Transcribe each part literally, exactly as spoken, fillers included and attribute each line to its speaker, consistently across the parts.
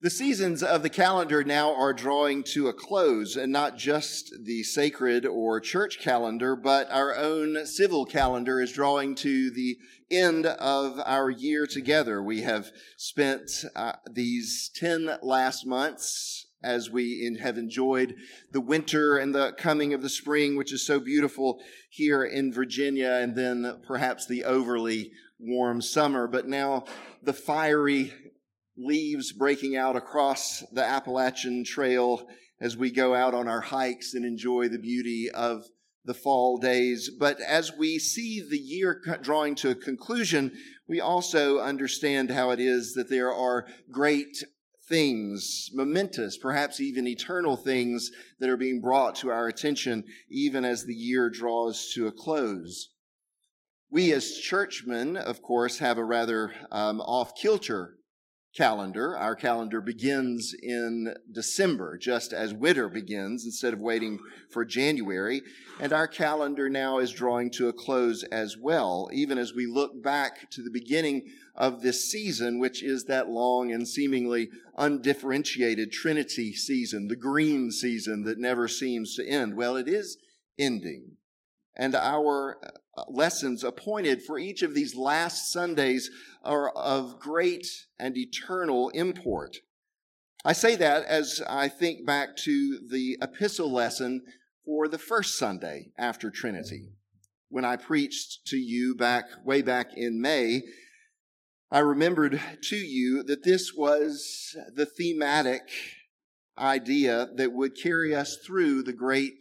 Speaker 1: The seasons of the calendar now are drawing to a close, and not just the sacred or church calendar, but our own civil calendar is drawing to the end of our year together. We have spent uh, these ten last months as we in, have enjoyed the winter and the coming of the spring, which is so beautiful here in Virginia, and then perhaps the overly warm summer. But now the fiery leaves breaking out across the Appalachian Trail as we go out on our hikes and enjoy the beauty of the fall days. But as we see the year drawing to a conclusion, we also understand how it is that there are great things, momentous, perhaps even eternal things that are being brought to our attention even as the year draws to a close. We as churchmen, of course, have a rather um, off-kilter calendar. Our calendar begins in December, just as winter begins, instead of waiting for January. And our calendar now is drawing to a close as well, even as we look back to the beginning of this season, which is that long and seemingly undifferentiated Trinity season, the green season that never seems to end. Well, it is ending. And our lessons appointed for each of these last Sundays are of great and eternal import. I say that as I think back to the epistle lesson for the first Sunday after Trinity. When I preached to you back way back in May, I remembered to you that this was the thematic idea that would carry us through the great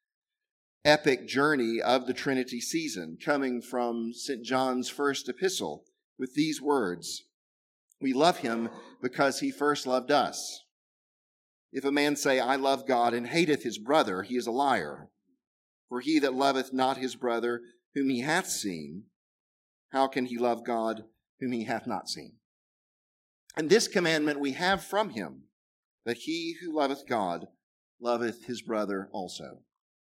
Speaker 1: epic journey of the Trinity season, coming from Saint John's first epistle with these words: "We love him because he first loved us. If a man say, I love God, and hateth his brother, he is a liar. For he that loveth not his brother whom he hath seen, how can he love God whom he hath not seen? And this commandment we have from him, that he who loveth God loveth his brother also."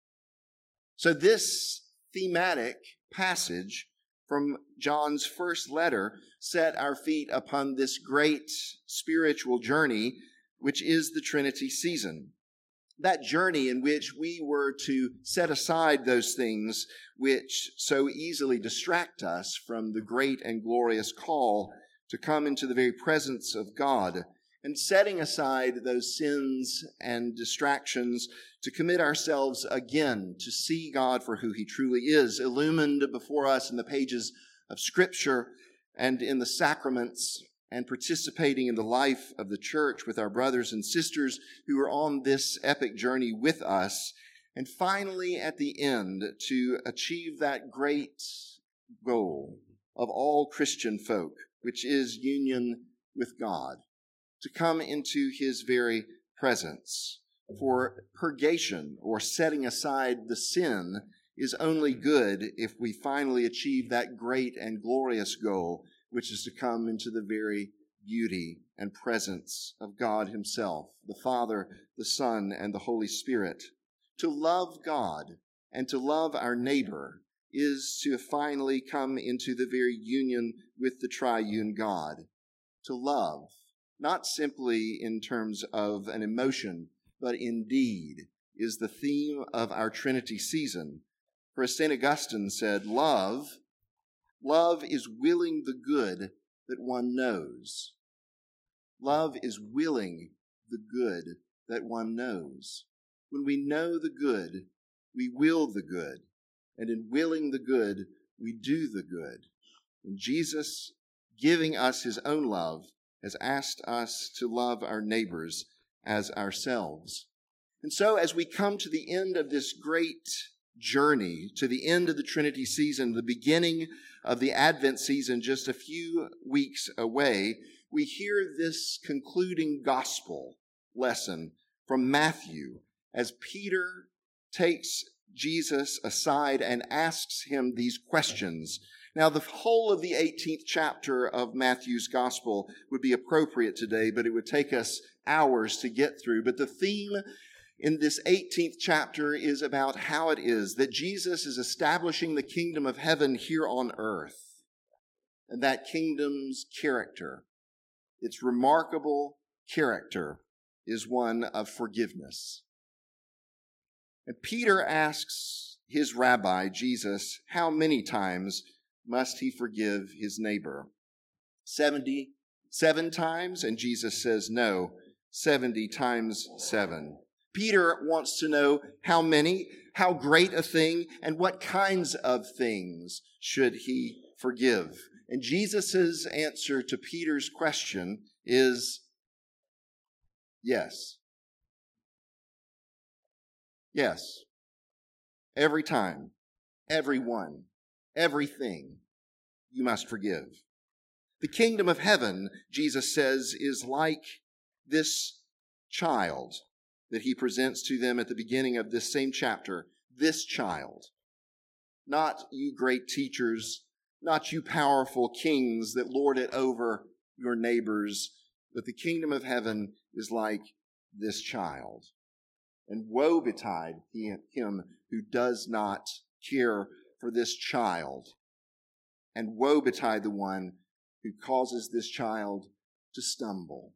Speaker 1: So this thematic passage from John's first letter set our feet upon this great spiritual journey, which is the Trinity season. That journey in which we were to set aside those things which so easily distract us from the great and glorious call to come into the very presence of God, and setting aside those sins and distractions to commit ourselves again to see God for who he truly is, illumined before us in the pages of Scripture and in the sacraments, and participating in the life of the church with our brothers and sisters who are on this epic journey with us, and finally at the end to achieve that great goal of all Christian folk, which is union with God, to come into his very presence. For purgation, or setting aside the sin, is only good if we finally achieve that great and glorious goal, which is to come into the very beauty and presence of God himself, the Father, the Son, and the Holy Spirit. To love God and to love our neighbor is to finally come into the very union with the triune God. To love, not simply in terms of an emotion, but indeed is the theme of our Trinity season. For as Saint Augustine said, love, love is willing the good that one knows. Love is willing the good that one knows. When we know the good, we will the good. And in willing the good, we do the good. And Jesus, giving us his own love, has asked us to love our neighbors as ourselves. And so as we come to the end of this great journey, to the end of the Trinity season, the beginning of the Advent season just a few weeks away, we hear this concluding gospel lesson from Matthew as Peter takes Jesus aside and asks him these questions. Now, the whole of the eighteenth chapter of Matthew's gospel would be appropriate today, but it would take us hours to get through. But the theme in this eighteenth chapter is about how it is that Jesus is establishing the kingdom of heaven here on earth, and that kingdom's character, its remarkable character is one of forgiveness. And Peter asks his rabbi, Jesus, how many times must he forgive his neighbor? seventy-seven times? And Jesus says, no, seventy times seven. Peter wants to know how many, how great a thing, and what kinds of things should he forgive. And Jesus' answer to Peter's question is yes. Yes. Every time, everyone, everything you must forgive. The kingdom of heaven, Jesus says, is like this child that he presents to them at the beginning of this same chapter. This child. Not you great teachers, not you powerful kings that lord it over your neighbors, but the kingdom of heaven is like this child. And woe betide him who does not care for this child. And woe betide the one who causes this child to stumble,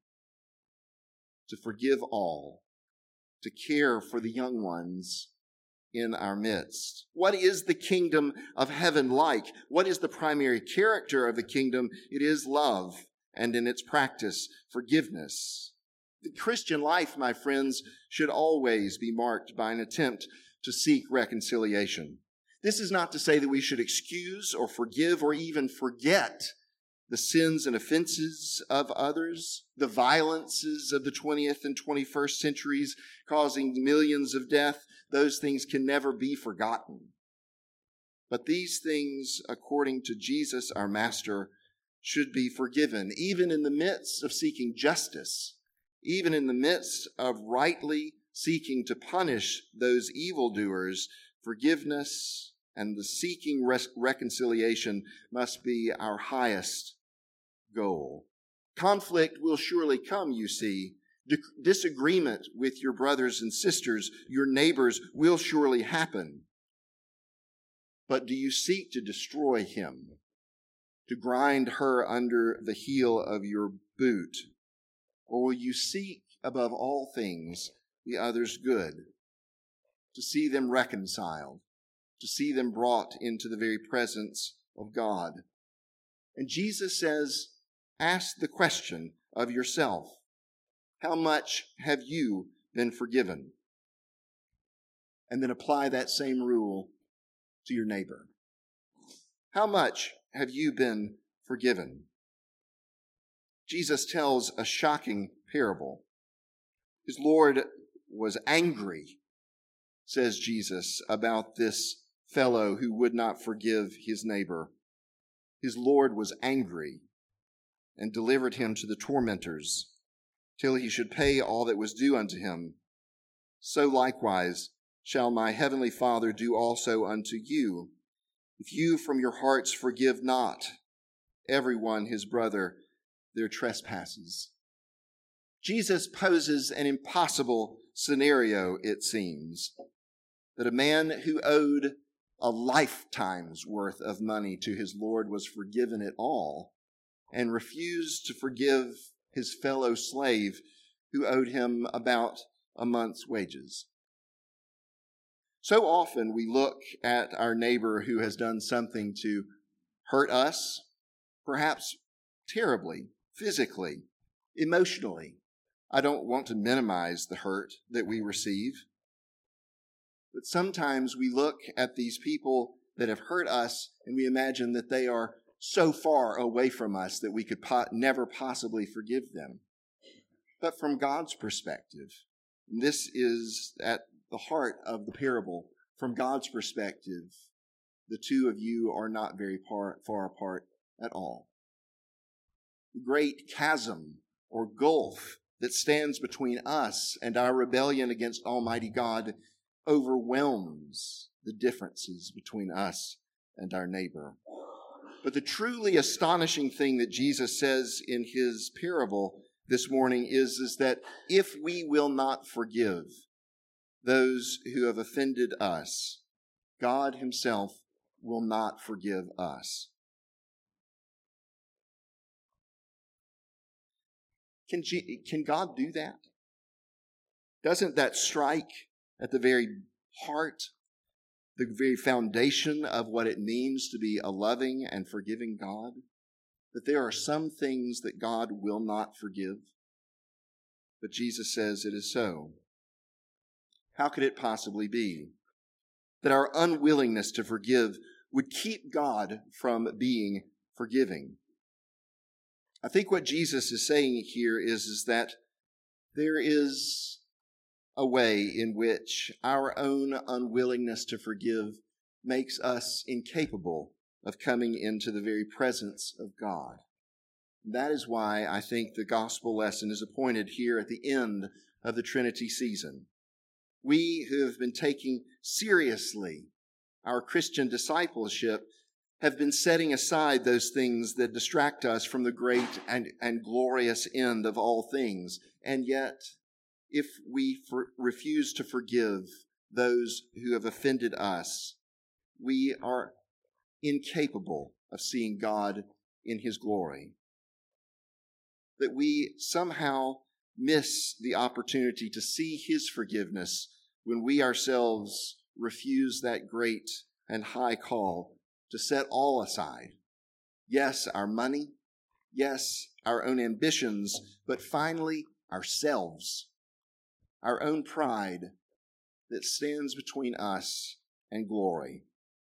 Speaker 1: to forgive all, to care for the young ones in our midst. What is the kingdom of heaven like? What is the primary character of the kingdom? It is love, and in its practice, forgiveness. The Christian life, my friends, should always be marked by an attempt to seek reconciliation. This is not to say that we should excuse or forgive or even forget the sins and offenses of others, the violences of the twentieth and twenty-first centuries causing millions of death. Those things can never be forgotten. But these things, according to Jesus, our Master, should be forgiven, even in the midst of seeking justice, even in the midst of rightly seeking to punish those evildoers. Forgiveness and the seeking res- reconciliation must be our highest goal. Conflict will surely come, you see. D- disagreement with your brothers and sisters, your neighbors, will surely happen. But do you seek to destroy him, to grind her under the heel of your boot? Or will you seek above all things the other's good, to see them reconciled, to see them brought into the very presence of God? And Jesus says, ask the question of yourself, how much have you been forgiven? And then apply that same rule to your neighbor. How much have you been forgiven? Jesus tells a shocking parable. His Lord was angry, says Jesus, about this fellow who would not forgive his neighbor. His Lord was angry and delivered him to the tormentors till he should pay all that was due unto him. So likewise shall my heavenly Father do also unto you, if you from your hearts forgive not everyone his brother their trespasses. Jesus poses an impossible scenario, it seems, that a man who owed a lifetime's worth of money to his Lord was forgiven it all and refused to forgive his fellow slave who owed him about a month's wages. So often we look at our neighbor who has done something to hurt us, perhaps terribly, physically, emotionally. I don't want to minimize the hurt that we receive, but sometimes we look at these people that have hurt us and we imagine that they are so far away from us that we could po- never possibly forgive them. But from God's perspective, and this is at the heart of the parable, from God's perspective, the two of you are not very far, far apart at all. The great chasm or gulf that stands between us and our rebellion against Almighty God overwhelms the differences between us and our neighbor. But the truly astonishing thing that Jesus says in his parable this morning is, is that if we will not forgive those who have offended us, God himself will not forgive us. Can, G- can God do that? Doesn't that strike at the very heart, the very foundation of what it means to be a loving and forgiving God? That there are some things that God will not forgive. But Jesus says it is so. How could it possibly be that our unwillingness to forgive would keep God from being forgiving? I think what Jesus is saying here is, is that there is a way in which our own unwillingness to forgive makes us incapable of coming into the very presence of God. That is why I think the gospel lesson is appointed here at the end of the Trinity season. We who have been taking seriously our Christian discipleship have been setting aside those things that distract us from the great and, and glorious end of all things. And yet, if we for, refuse to forgive those who have offended us, we are incapable of seeing God in His glory. That we somehow miss the opportunity to see His forgiveness when we ourselves refuse that great and high call to set all aside. Yes, our money. Yes, our own ambitions, but finally ourselves, our own pride that stands between us and glory.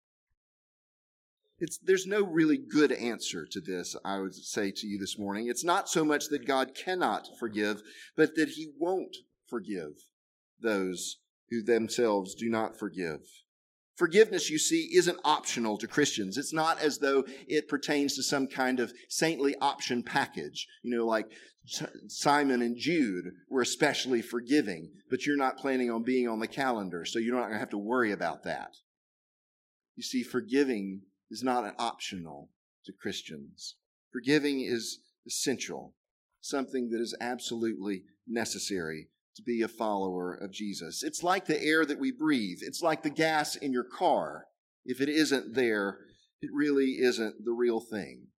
Speaker 1: It's, there's no really good answer to this, I would say to you this morning. It's not so much that God cannot forgive, but that He won't forgive those who themselves do not forgive. Forgiveness, you see, isn't optional to Christians. It's not as though it pertains to some kind of saintly option package. You know, like Simon and Jude were especially forgiving, but you're not planning on being on the calendar, so you're not going to have to worry about that. You see, forgiving is not an optional to Christians. Forgiving is essential, something that is absolutely necessary to be a follower of Jesus. It's like the air that we breathe. It's like the gas in your car. If it isn't there, it really isn't the real thing.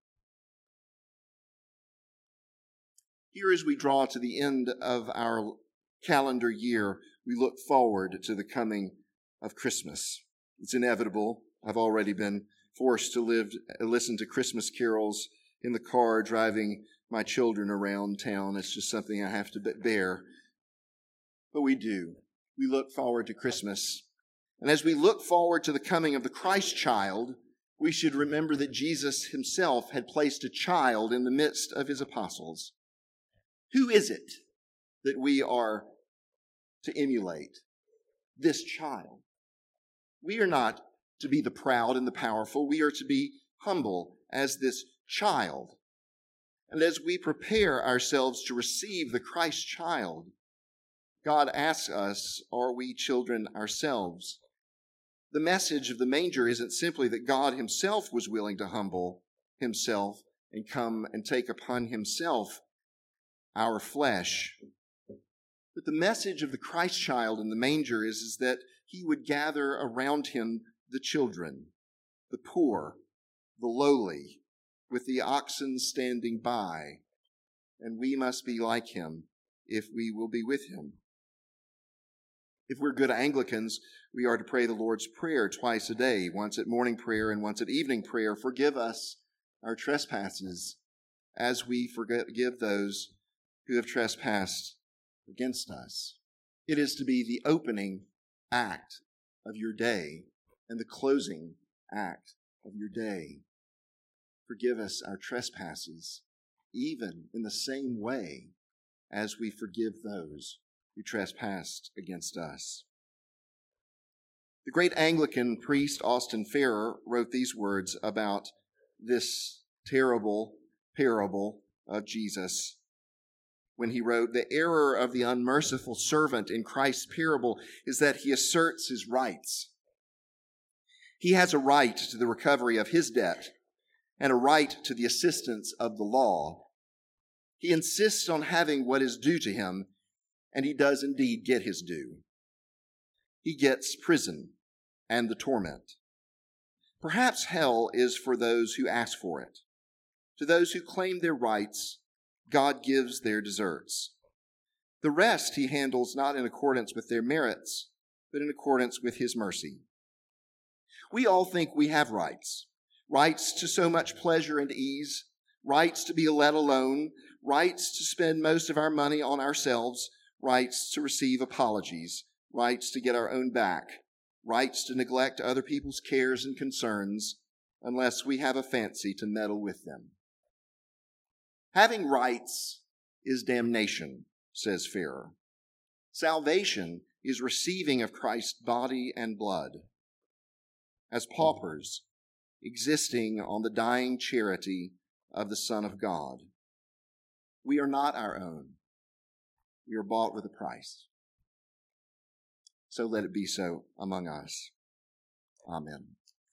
Speaker 1: Here, as we draw to the end of our calendar year, we look forward to the coming of Christmas. It's inevitable. I've already been forced to live, listen to Christmas carols in the car driving my children around town. It's just something I have to bear. But we do. We look forward to Christmas. And as we look forward to the coming of the Christ child, we should remember that Jesus Himself had placed a child in the midst of His apostles. Who is it that we are to emulate? This child. We are not to be the proud and the powerful. We are to be humble as this child. And as we prepare ourselves to receive the Christ child, God asks us, are we children ourselves? The message of the manger isn't simply that God Himself was willing to humble Himself and come and take upon Himself our flesh. But the message of the Christ child in the manger is, is that He would gather around Him the children, the poor, the lowly, with the oxen standing by. And we must be like Him if we will be with Him. If we're good Anglicans, we are to pray the Lord's Prayer twice a day, once at morning prayer and once at evening prayer. Forgive us our trespasses as we forgive those who have trespassed against us. It is to be the opening act of your day and the closing act of your day. Forgive us our trespasses, even in the same way as we forgive those who trespassed against us. The great Anglican priest Austin Farrer wrote these words about this terrible parable of Jesus when he wrote, "The error of the unmerciful servant in Christ's parable is that he asserts his rights. He has a right to the recovery of his debt and a right to the assistance of the law. He insists on having what is due to him, and he does indeed get his due. He gets prison and the torment. Perhaps hell is for those who ask for it. To those who claim their rights, God gives their deserts. The rest he handles not in accordance with their merits, but in accordance with his mercy. We all think we have rights. Rights to so much pleasure and ease, rights to be let alone, rights to spend most of our money on ourselves, rights to receive apologies, rights to get our own back, rights to neglect other people's cares and concerns unless we have a fancy to meddle with them. Having rights is damnation, says Farrer. Salvation is receiving of Christ's body and blood as paupers, existing on the dying charity of the Son of God. We are not our own. We are bought with a price. So let it be so among us. Amen.